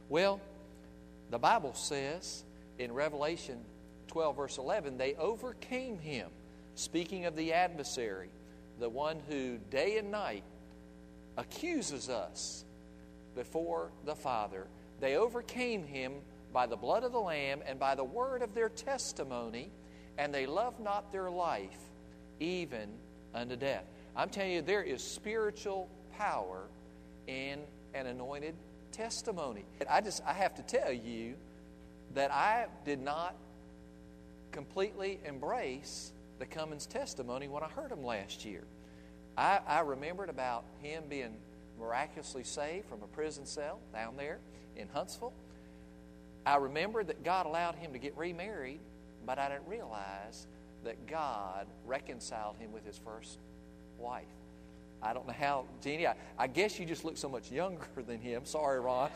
Well, the Bible says in Revelation 12, verse 11, they overcame him. Speaking of the adversary, the one who day and night accuses us before the Father. They overcame him by the blood of the Lamb and by the word of their testimony, and they loved not their life even unto death. I'm telling you, there is spiritual power in an anointed testimony. I have to tell you that I did not completely embrace the Cummins testimony when I heard him last year. I remembered about him being miraculously saved from a prison cell down there in Huntsville. I remembered that God allowed him to get remarried, but I didn't realize that God reconciled him with his first wife. I don't know how, Jeannie, I guess you just look so much younger than him. Sorry, Ron.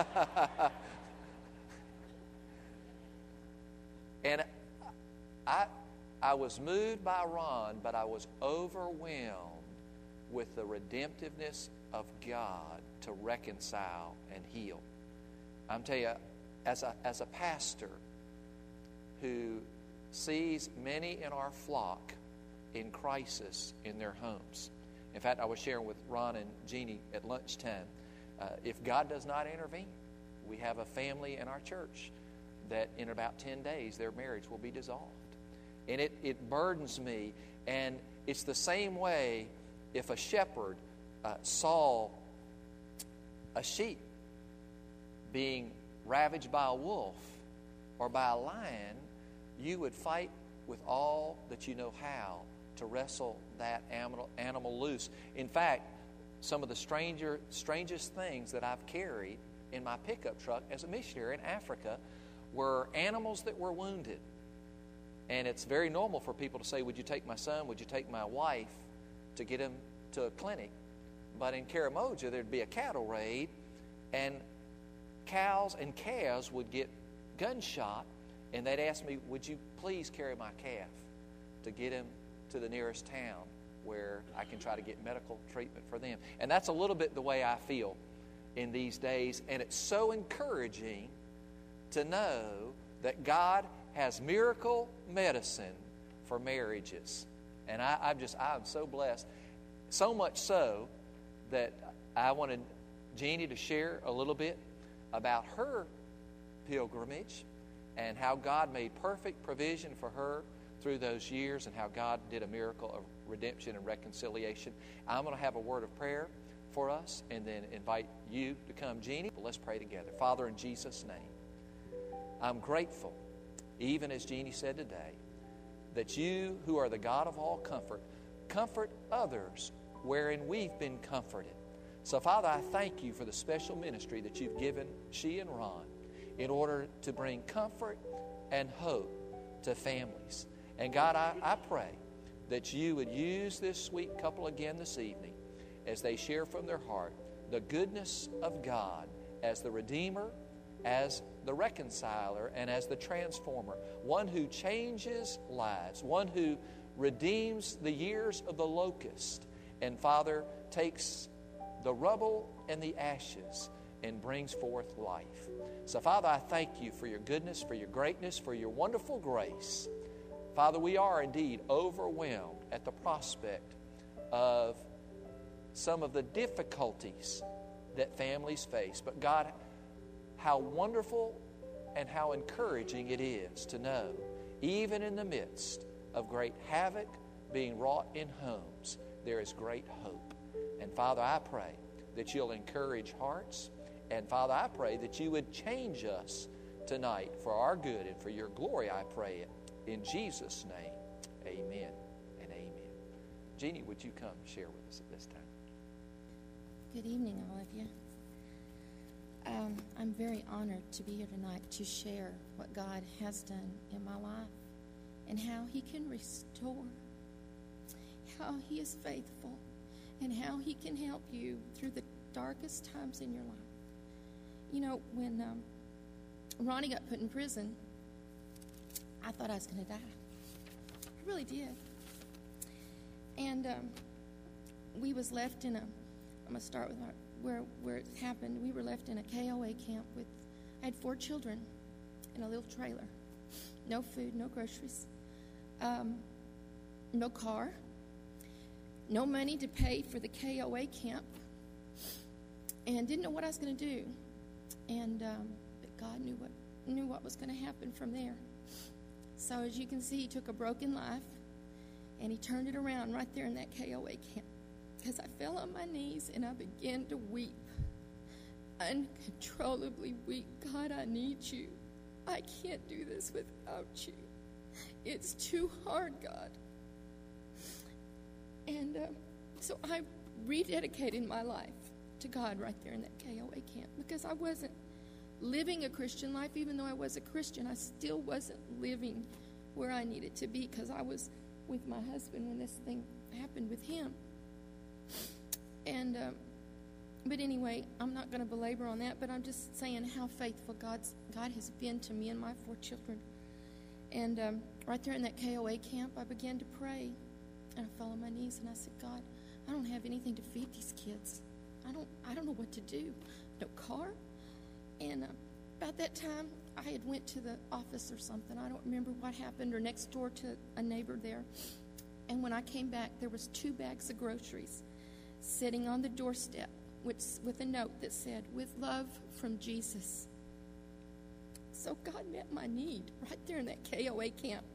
And I was moved by Ron, but I was overwhelmed with the redemptiveness of God to reconcile and heal. I'm telling you, as a pastor who sees many in our flock in crisis in their homes. In fact, I was sharing with Ron and Jeannie at lunchtime, if God does not intervene, we have a family in our church that in about 10 days their marriage will be dissolved. And it burdens me. And it's the same way if a shepherd saw a sheep being ravaged by a wolf or by a lion, you would fight with all that you know how to wrestle that animal loose. In fact, some of the strangest things that I've carried in my pickup truck as a missionary in Africa were animals that were wounded. And it's very normal for people to say, would you take my son, would you take my wife to get him to a clinic? But in Karamoja, there'd be a cattle raid, and cows and calves would get gunshot, and they'd ask me, would you please carry my calf to get him to the nearest town where I can try to get medical treatment for them? And that's a little bit the way I feel in these days, and it's so encouraging to know that God has miracle medicine for marriages. And I'm so blessed. So much so that I wanted Jeannie to share a little bit about her pilgrimage and how God made perfect provision for her through those years and how God did a miracle of redemption and reconciliation. I'm going to have a word of prayer for us and then invite you to come, Jeannie. But let's pray together. Father, in Jesus' name, I'm grateful, even as Jeannie said today, that you, who are the God of all comfort, comfort others wherein we've been comforted. So, Father, I thank you for the special ministry that you've given she and Ron in order to bring comfort and hope to families. And God, I pray that you would use this sweet couple again this evening as they share from their heart the goodness of God as the Redeemer, as the reconciler, and as the transformer, one who changes lives, one who redeems the years of the locust, and Father, takes the rubble and the ashes and brings forth life. So Father, I thank you for your goodness, for your greatness, for your wonderful grace. Father, we are indeed overwhelmed at the prospect of some of the difficulties that families face. But God, how wonderful and how encouraging it is to know, even in the midst of great havoc being wrought in homes, there is great hope. And Father, I pray that you'll encourage hearts. And Father, I pray that you would change us tonight for our good and for your glory, I pray it. In Jesus' name, amen and amen. Jeannie, would you come share with us at this time? Good evening, all of you. I'm very honored to be here tonight to share what God has done in my life and how He can restore, how He is faithful, and how He can help you through the darkest times in your life. You know, when Ronnie got put in prison, I thought I was going to die. I really did. And we was left in a, I'm going to start with where it happened. We were left in a KOA camp with I had 4 children in a little trailer. No food, no groceries, no car, no money to pay for the KOA camp, and didn't know what I was going to do. And but God knew what was going to happen from there. So as you can see, He took a broken life and He turned it around right there in that KOA camp. Because I fell on my knees and I began to weep, uncontrollably weep. God, I need You. I can't do this without You. It's too hard, God. And so I rededicated my life to God right there in that KOA camp, because I wasn't living a Christian life. Even though I was a Christian, I still wasn't living where I needed to be, because I was with my husband when this thing happened with him. And but anyway, I'm not going to belabor on that, but I'm just saying how faithful God has been to me and my 4 children. And right there in that KOA camp, I began to pray, and I fell on my knees and I said, God, I don't have anything to feed these kids. I don't know what to do. No car. And about that time, I had went to the office or something. I don't remember what happened, or next door to a neighbor there. And when I came back, there was 2 bags of groceries sitting on the doorstep with a note that said, "With love from Jesus." So God met my need right there in that KOA camp.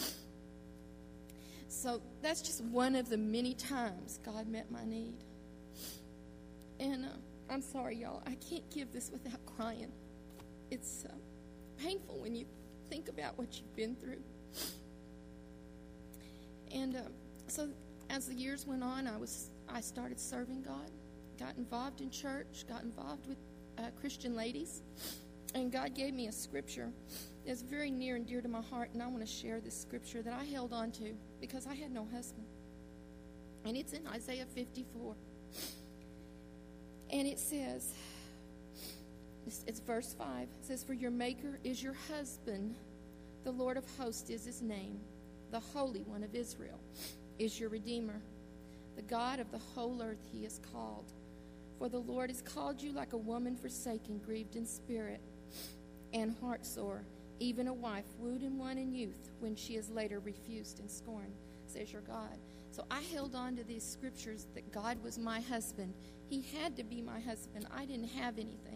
So that's just one of the many times God met my need. And I'm sorry, y'all. I can't give this without crying. It's painful when you think about what you've been through. And so as the years went on, I started serving God, got involved in church, got involved with Christian ladies. And God gave me a scripture that's very near and dear to my heart, and I want to share this scripture that I held on to because I had no husband. And it's in Isaiah 54. And it says, it's verse 5. It says, "For your Maker is your husband, the Lord of hosts is His name, the Holy One of Israel is your Redeemer. The God of the whole earth He is called. For the Lord has called you like a woman forsaken, grieved in spirit, and heartsore, even a wife wooed and won in youth, when she is later refused and scorned, says your God." So I held on to these scriptures that God was my husband. He had to be my husband. I didn't have anything.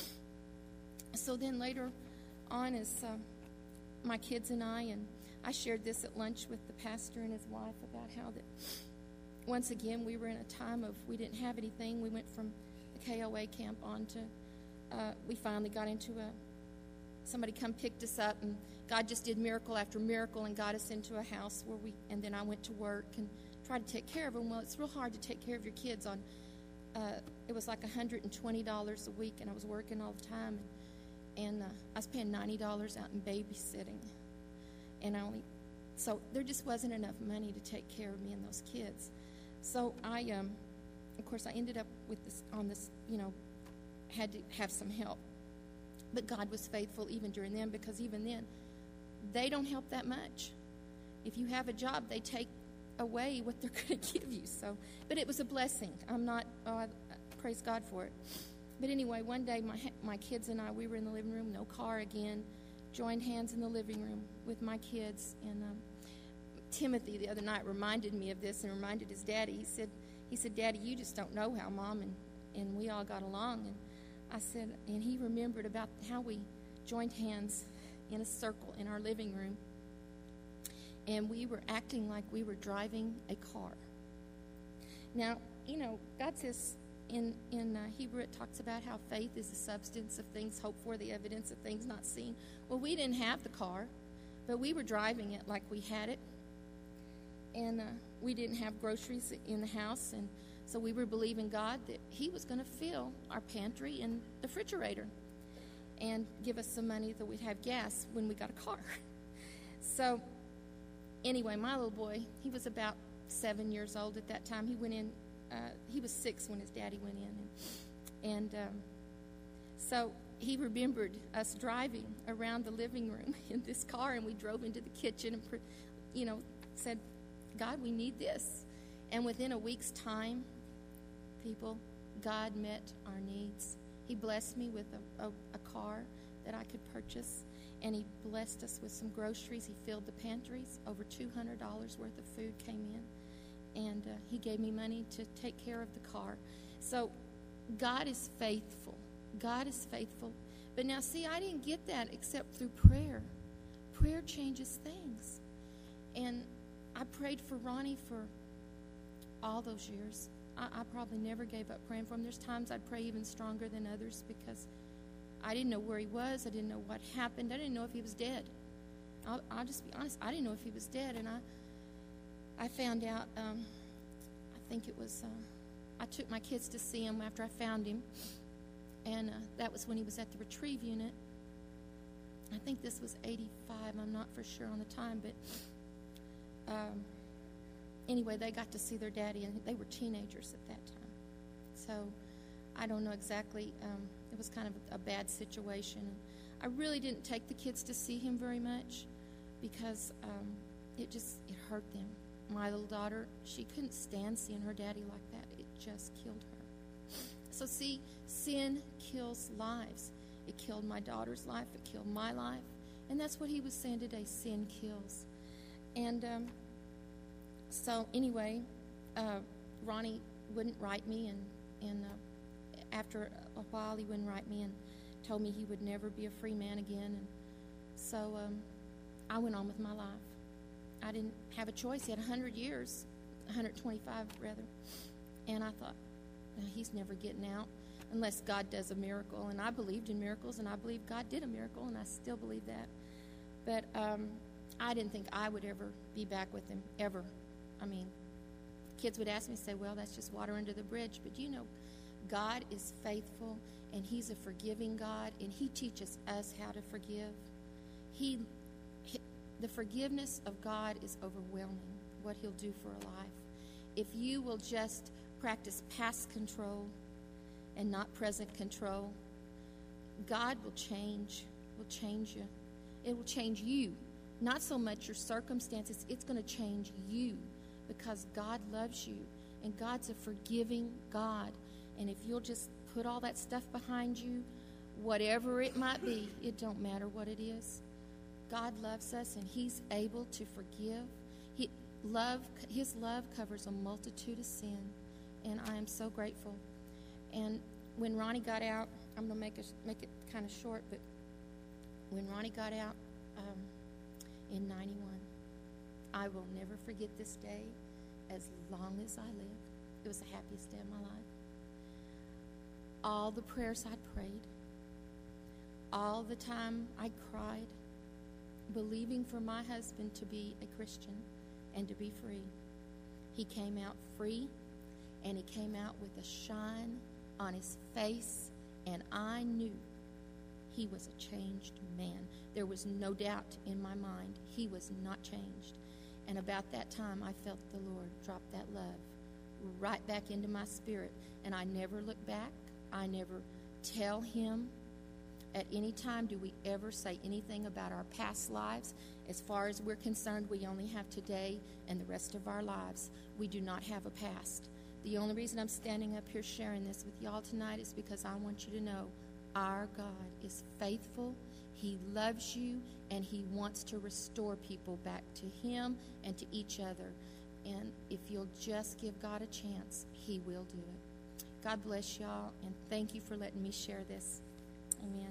So then later on, as my kids and I shared this at lunch with the pastor and his wife about how that once again we were in a time of we didn't have anything. We went from the KOA camp on to, we finally got into somebody come picked us up, and God just did miracle after miracle and got us into a house and then I went to work and tried to take care of them. Well, it's real hard to take care of your kids on, it was like $120 a week, and I was working all the time, and I was paying $90 out in babysitting, and so there just wasn't enough money to take care of me and those kids. So I ended up with this, had to have some help. But God was faithful even during them, because even then, they don't help that much. If you have a job, they take away what they're going to give you. So, but it was a blessing. I praise God for it. But anyway, one day my kids and I, we were in the living room, no car again, joined hands in the living room with my kids. And Timothy the other night reminded me of this and reminded his daddy. He said, "Daddy, you just don't know how Mom and we all got along." And I said, and he remembered about how we joined hands in a circle in our living room, and we were acting like we were driving a car. Now, God says in Hebrew, it talks about how faith is the substance of things hoped for, the evidence of things not seen. Well, we didn't have the car, but we were driving it like we had it, and we didn't have groceries in the house, and so we were believing God that He was going to fill our pantry and the refrigerator and give us some money that we'd have gas when we got a car. So anyway, my little boy, he was about 7 years old at that time. He went in, he was 6 when his daddy went in. And so he remembered us driving around the living room in this car, and we drove into the kitchen and, said, "God, we need this." And within a week's time, people, God met our needs. He blessed me with a car that I could purchase, and he blessed us with some groceries. He filled the pantries. Over $200 worth of food came in, and he gave me money to take care of the car. So God is faithful. God is faithful. But now, see, I didn't get that except through prayer. Prayer changes things. And I prayed for Ronnie for all those years. I probably never gave up praying for him. There's times I'd pray even stronger than others because I didn't know where he was. I didn't know what happened. I didn't know if he was dead. I'll just be honest. I didn't know if he was dead. And I found out, I think it was, I took my kids to see him after I found him. And that was when he was at the retrieve unit. I think this was 85. I'm not for sure on the time, but anyway, they got to see their daddy, and they were teenagers at that time. So I don't know exactly. It was kind of a bad situation. I really didn't take the kids to see him very much because it hurt them. My little daughter, she couldn't stand seeing her daddy like that. It just killed her. So see, sin kills lives. It killed my daughter's life. It killed my life. And that's what he was saying today, sin kills. And so anyway, Ronnie wouldn't write me, and after a while he wouldn't write me and told me he would never be a free man again. And so I went on with my life. I didn't have a choice. He had 100 years, 125 rather. And I thought, he's never getting out unless God does a miracle. And I believed in miracles, and I believe God did a miracle, and I still believe that. But I didn't think I would ever be back with him, ever. I mean, kids would ask me, say, well, that's just water under the bridge. But you know, God is faithful, and he's a forgiving God, and he teaches us how to forgive. The forgiveness of God is overwhelming, what he'll do for a life. If you will just practice past control and not present control, God will change you. It will change you. Not so much your circumstances. It's going to change you because God loves you, and God's a forgiving God. And if you'll just put all that stuff behind you, whatever it might be, it don't matter what it is. God loves us, and he's able to forgive. His love covers a multitude of sin, and I am so grateful. And when Ronnie got out, I'm going to make it kind of short, but when Ronnie got out in 91, I will never forget this day as long as I live. It was the happiest day of my life. All the prayers I prayed, all the time I cried, believing for my husband to be a Christian and to be free. He came out free, and he came out with a shine on his face, and I knew he was a changed man. There was no doubt in my mind he was not changed. And about that time, I felt the Lord drop that love right back into my spirit, and I never look back. I never tell him. At any time do we ever say anything about our past lives. As far as we're concerned, we only have today and the rest of our lives. We do not have a past. The only reason I'm standing up here sharing this with y'all tonight is because I want you to know our God is faithful. He loves you, and he wants to restore people back to him and to each other. And if you'll just give God a chance, he will do it. God bless y'all, and thank you for letting me share this. Amen.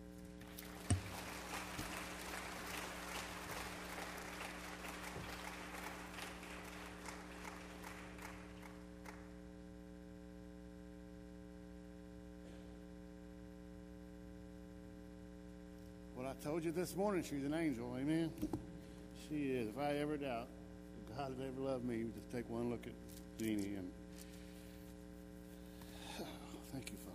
Well, I told you this morning she's an angel, amen? She is. If I ever doubt that God had ever loved me, just take one look at Jeannie. And thank you, Father.